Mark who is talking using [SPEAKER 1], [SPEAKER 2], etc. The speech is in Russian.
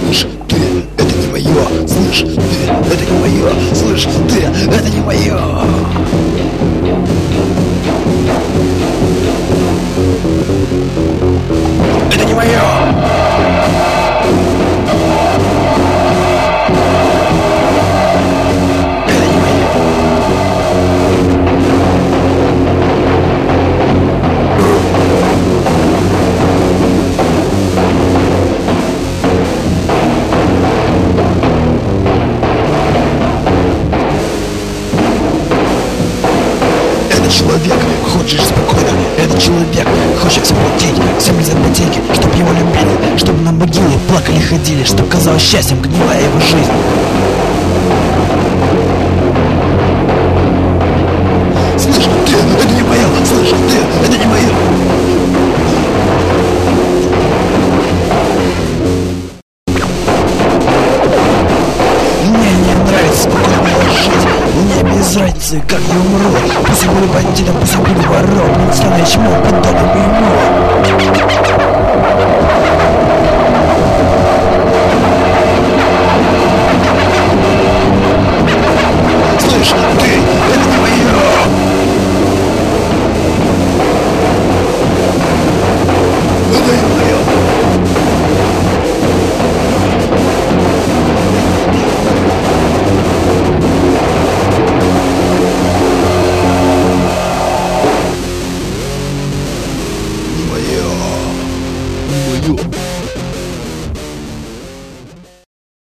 [SPEAKER 1] Слышь, ты, это не мое. Слышь, ты, это не мое. Слышь, ты, это не мое. Это не мое. Человек хочет жить спокойно. Этот человек хочет все платить, всем лизать ботинки, чтоб его любили, чтоб на могиле плакали, ходили, чтоб казалось счастьем гнилая его жизнь. Слышь, ты, это не мое. Слышь, ты, это не мое. Мне не нравится спокойно жить. Мне без разницы, как я умру. Пусть я буду бандитом, пусть я буду вором, но не стану я чмо, подобным ему.